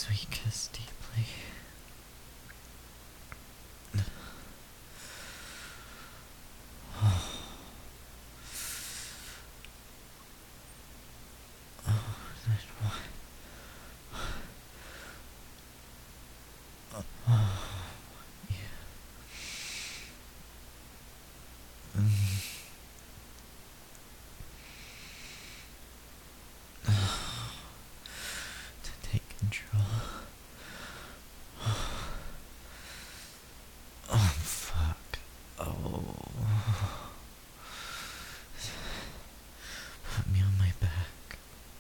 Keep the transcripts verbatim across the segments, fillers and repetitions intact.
as we kiss deeply. Oh, oh, that one. Oh, yeah. Mm. Oh, to take control. Oh, fuck. Oh. Put me on my back.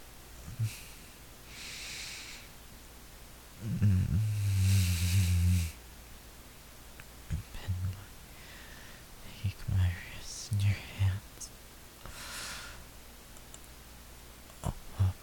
Mm. Pin my, take my wrist in your hands. Oh, oh.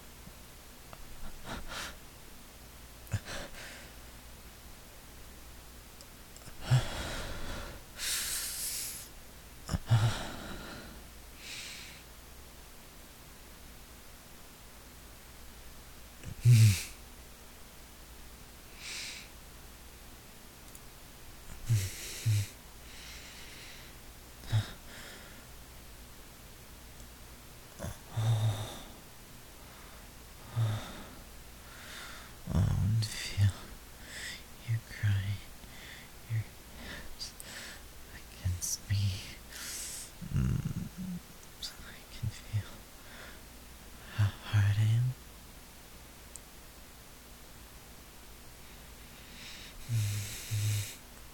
Oh, and feel you crying your hips against me. Mm. So I can feel how hard I am. Mm.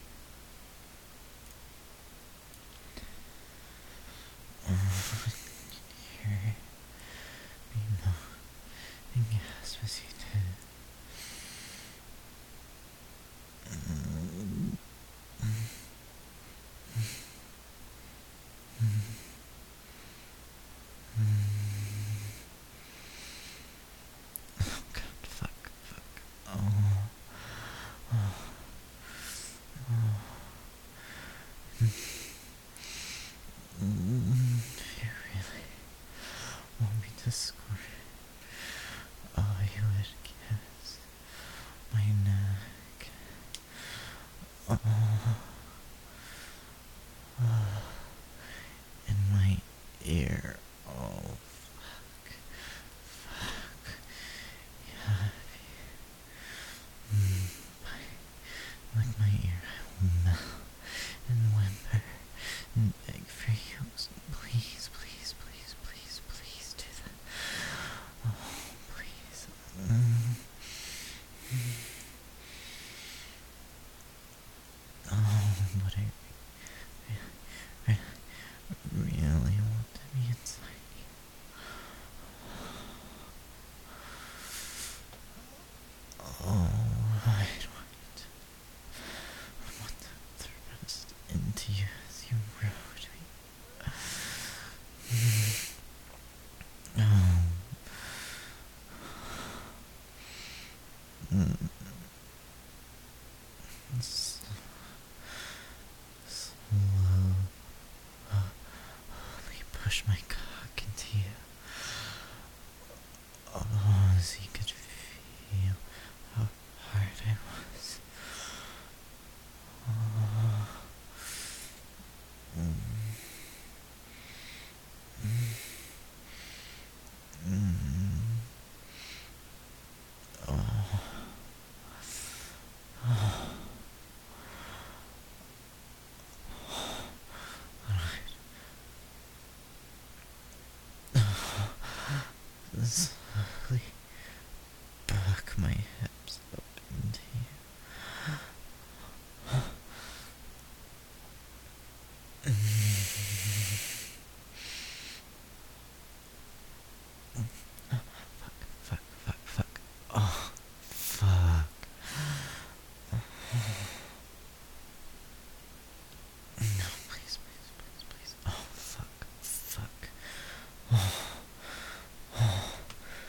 Oh, hear me moan and gasp as you did. Mm. Mm. Oh god, fuck, fuck. Oh, oh, oh. Mm. You really want me to squirt? Oh, you would kiss my neck. Oh, oh, in my ear. Oh, fuck, fuck. Yeah, mm, by, like my ear, I will melt and whimper and beg for you. Please, please, please, please, please do that. Oh, please. Mm. Oh, but I, I, I really want to be inside you. Oh, I want, I want to thrust into you as you rode me. Oh. Mm. Slowly push my cock into you. Oh, so you could feel how hard I was. Oh. Mm. Mm. Mm. Oh. Oh. Slowly back my hips up into you. Fuck, fuck, fuck. Oh, fuck. No, please, please, please, please. Oh, fuck, fuck. Oh, oh.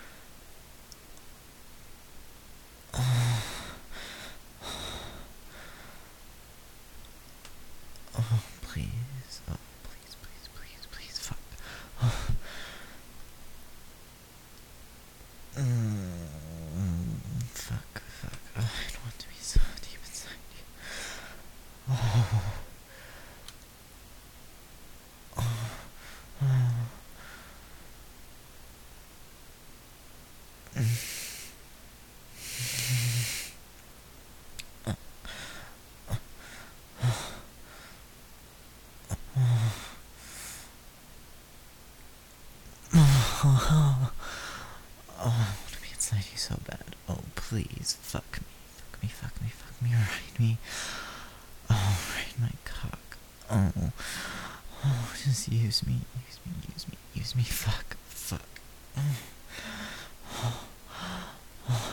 Oh, I want to be inside you so bad. Oh, please, fuck me, fuck me, fuck me, fuck me, ride me. Oh, ride my cock. Oh, oh, just use me, use me, use me, use me, fuck, fuck. Oh, oh, oh,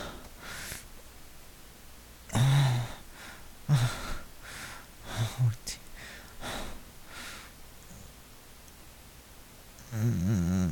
oh, oh, dear. Mm-hmm.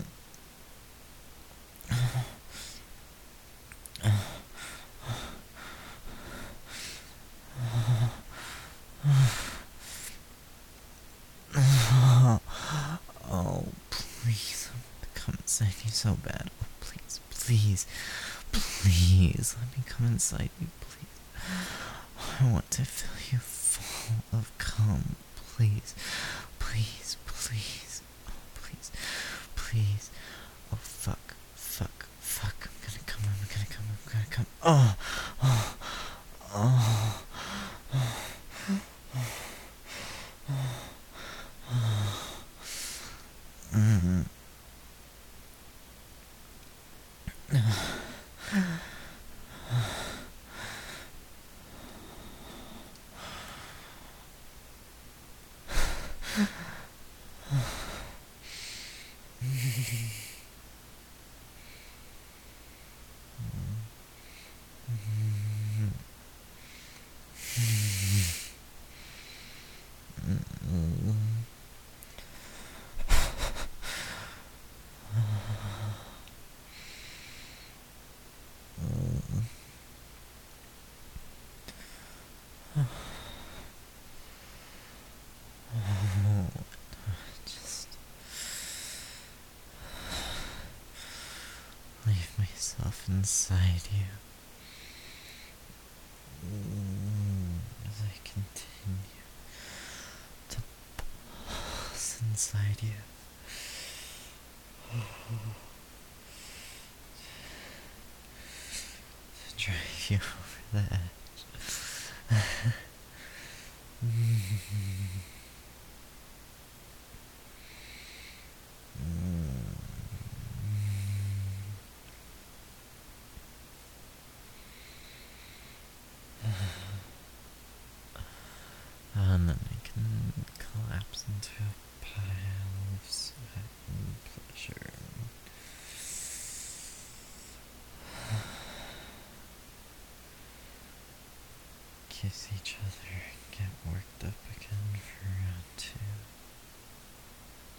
Oh, please, I want to come inside you so bad. Oh, please, please, please, let me come inside you, please. I want to fill you full of cum, please, please, please, oh, please, please. Oh, fuck, fuck, fuck, I'm gonna come, I'm gonna come, I'm gonna come. Oh, oh, oh, oh, mm. Just leave myself inside you. As I continue to pulse inside you. To drive you over the edge. And then I can collapse into a pile of sweat and pleasure. Kiss each other and get worked up again for round two.